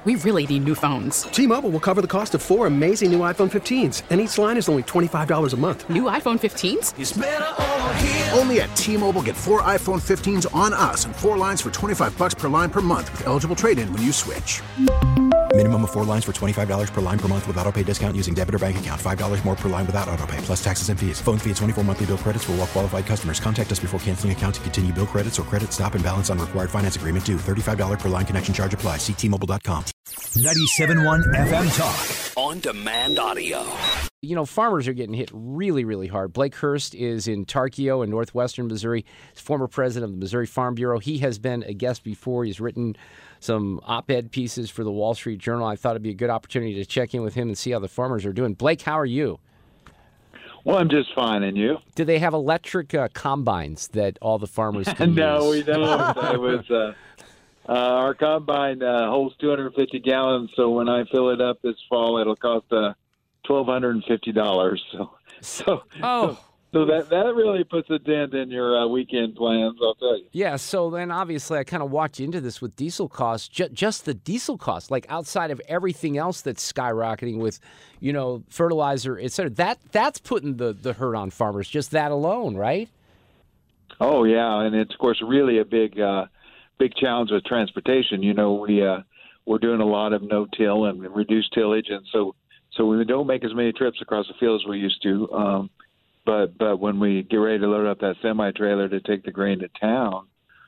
We really need new phones. T-Mobile will cover the cost of 4 amazing new iPhone 15s, and each line is only $25 a month. New iPhone 15s? It's better over here. Only at T-Mobile, get 4 iPhone 15s on us and 4 lines for $25 per line per month with eligible trade-in when you switch. Minimum of 4 lines for $25 per line per month with autopay discount using debit or bank account. $5 more per line without autopay, plus taxes and fees. Phone fee at 24 monthly bill credits for well-qualified customers. Contact us before canceling account to continue bill credits or credit stop and balance on required finance agreement due. $35 per line connection charge applies. See T-Mobile.com. 97.1 FM Talk. On demand audio. You know, farmers are getting hit really, really hard. Blake Hurst is in Tarkio in northwestern Missouri. He's former president of the Missouri Farm Bureau. He has been a guest before. He's written some op-ed pieces for the Wall Street Journal. I thought it'd be a good opportunity to check in with him and see how the farmers are doing. Blake, how are you? Well, I'm just fine, and you? Do they have electric combines that all the farmers can No, use? we don't. It was our combine holds 250 gallons, so when I fill it up this fall, it'll cost $1,250. So that really puts a dent in your weekend plans, I'll tell you. Yeah, so then obviously I kind of walked you into this with diesel costs, just the diesel costs, like outside of everything else that's skyrocketing with, you know, fertilizer, et cetera. That's putting the hurt on farmers, just that alone, right? Oh, yeah, and it's, of course, really a big challenge with transportation. You know, we're doing a lot of no-till and reduced tillage, and so we don't make as many trips across the field as we used to. But when we get ready to load up that semi-trailer to take the grain to town,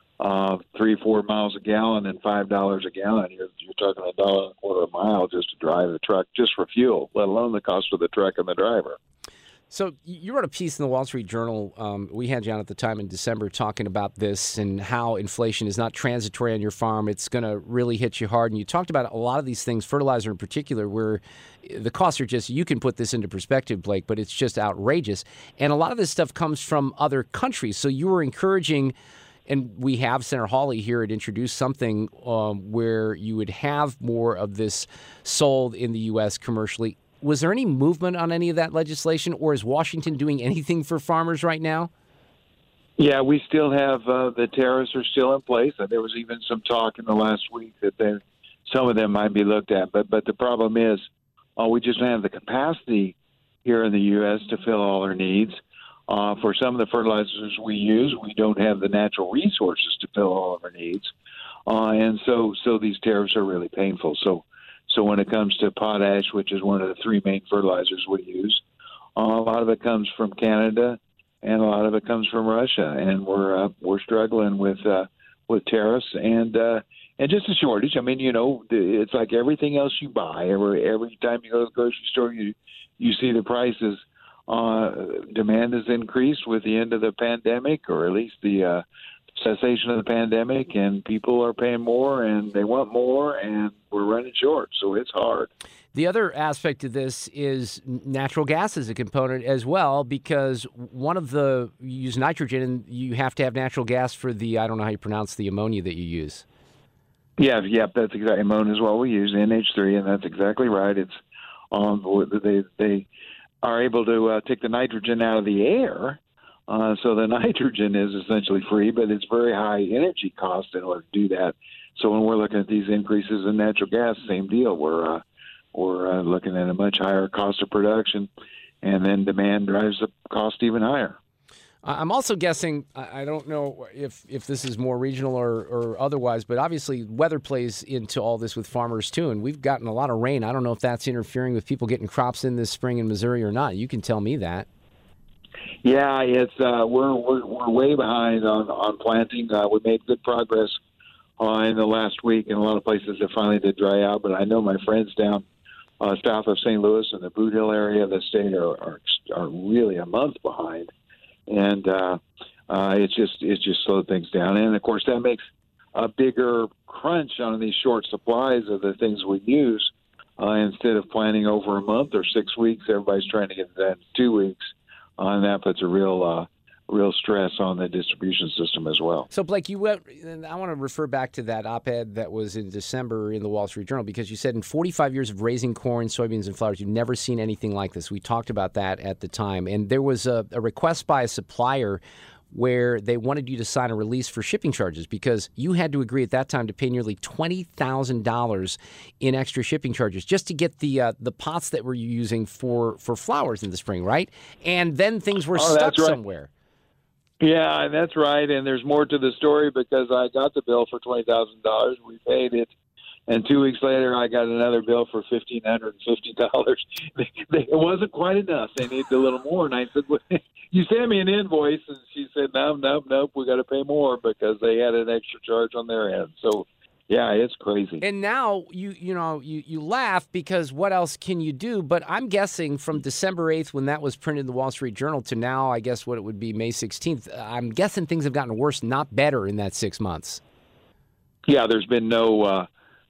3-4 miles a gallon and $5 a gallon, you're talking $1.25 a mile just to drive the truck, just for fuel, let alone the cost of the truck and the driver. So you wrote a piece in the Wall Street Journal. We had you on at the time in December talking about this and how inflation is not transitory on your farm. It's going to really hit you hard. And you talked about a lot of these things, fertilizer in particular, where the costs are just, you can put this into perspective, Blake, but it's just outrageous. And a lot of this stuff comes from other countries. So you were encouraging, and we have Senator Hawley here had introduced something where you would have more of this sold in the U.S. commercially. Was there any movement on any of that legislation, or is Washington doing anything for farmers right now? Yeah, we still have the tariffs are still in place. There was even some talk in the last week that some of them might be looked at. But the problem is we just don't have the capacity here in the U.S. to fill all our needs. For some of the fertilizers we use, we don't have the natural resources to fill all of our needs. And so these tariffs are really painful. So when it comes to potash, which is one of the 3 main fertilizers we use, a lot of it comes from Canada, and a lot of it comes from Russia, and we're struggling with tariffs and just a shortage. I mean, you know, it's like everything else you buy. Every time you go to the grocery store, you see the prices. Demand has increased with the end of the pandemic, or at least the cessation of the pandemic, and people are paying more and they want more, and we're running short, so it's hard. The other aspect of this is natural gas as a component as well, because you use nitrogen and you have to have natural gas for the, I don't know how you pronounce the ammonia that you use. Yeah, that's exactly, ammonia is what we use, NH3, and that's exactly right. It's they are able to take the nitrogen out of the air. So the nitrogen is essentially free, but it's very high energy cost in order to do that. So when we're looking at these increases in natural gas, same deal. We're looking at a much higher cost of production, and then demand drives the cost even higher. I'm also guessing, I don't know if this is more regional or otherwise, but obviously weather plays into all this with farmers too, and we've gotten a lot of rain. I don't know if that's interfering with people getting crops in this spring in Missouri or not. You can tell me that. Yeah, it's we're way behind on planting. We made good progress in the last week, and a lot of places it finally did dry out. But I know my friends down south of St. Louis in the Boot Hill area of the state are really a month behind, and it's just slowed things down. And of course, that makes a bigger crunch on these short supplies of the things we use. Instead of planning over a month or 6 weeks, everybody's trying to get that in 2 weeks. And that puts a real stress on the distribution system as well. So, Blake, I want to refer back to that op-ed that was in December in the Wall Street Journal, because you said in 45 years of raising corn, soybeans, and flowers, you've never seen anything like this. We talked about that at the time. And there was a request by a supplier where they wanted you to sign a release for shipping charges because you had to agree at that time to pay nearly $20,000 in extra shipping charges just to get the pots that we're using for flowers in the spring, right? And then things were stuck somewhere. Yeah, and that's right. And there's more to the story because I got the bill for $20,000. We paid it. And 2 weeks later, I got another bill for $1,550. It wasn't quite enough. They needed a little more. And I said, well, you sent me an invoice. And she said, nope, we got to pay more because they had an extra charge on their end. So, yeah, it's crazy. And now you laugh because what else can you do? But I'm guessing from December 8th when that was printed in the Wall Street Journal to now, I guess what it would be May 16th, I'm guessing things have gotten worse, not better in that 6 months. Yeah, there's been no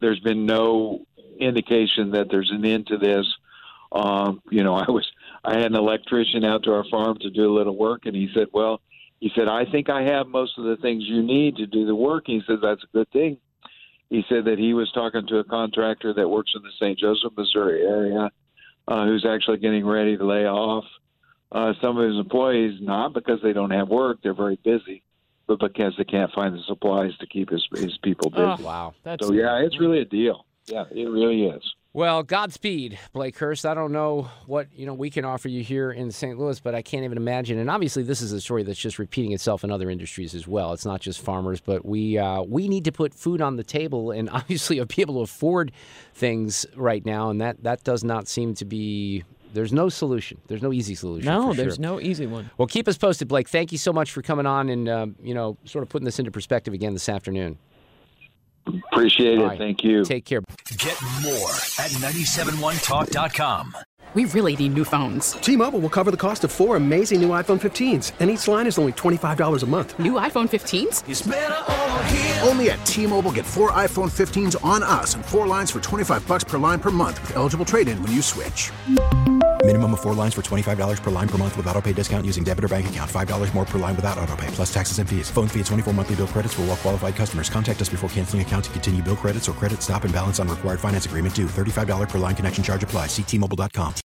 indication that there's an end to this. I had an electrician out to our farm to do a little work, and he said, I think I have most of the things you need to do the work. He says, that's a good thing. He said that he was talking to a contractor that works in the St. Joseph, Missouri area, who's actually getting ready to lay off some of his employees, not because they don't have work, they're very busy, but because they can't find the supplies to keep his people busy. Oh, wow. It's really a deal. Yeah, it really is. Well, Godspeed, Blake Hurst. I don't know what we can offer you here in St. Louis, but I can't even imagine. And obviously, this is a story that's just repeating itself in other industries as well. It's not just farmers, but we need to put food on the table and obviously be able to afford things right now. And that does not seem to be. There's no solution. There's no easy solution. No, there's no easy one. Well, keep us posted, Blake. Thank you so much for coming on and sort of putting this into perspective again this afternoon. Appreciate it. Right. Thank you. Take care. Get more at 971talk.com. We really need new phones. T-Mobile will cover the cost of 4 amazing new iPhone 15s, and each line is only $25 a month. New iPhone 15s? It's better over here. Only at T-Mobile, get 4 iPhone 15s on us and 4 lines for $25 per line per month with eligible trade-in when you switch. Minimum of 4 lines for $25 per line per month with auto-pay discount using debit or bank account. $5 more per line without auto-pay, plus taxes and fees. Phone fee at 24 monthly bill credits for well-qualified customers. Contact us before canceling account to continue bill credits or credit stop and balance on required finance agreement due. $35 per line connection charge applies. See T-Mobile.com.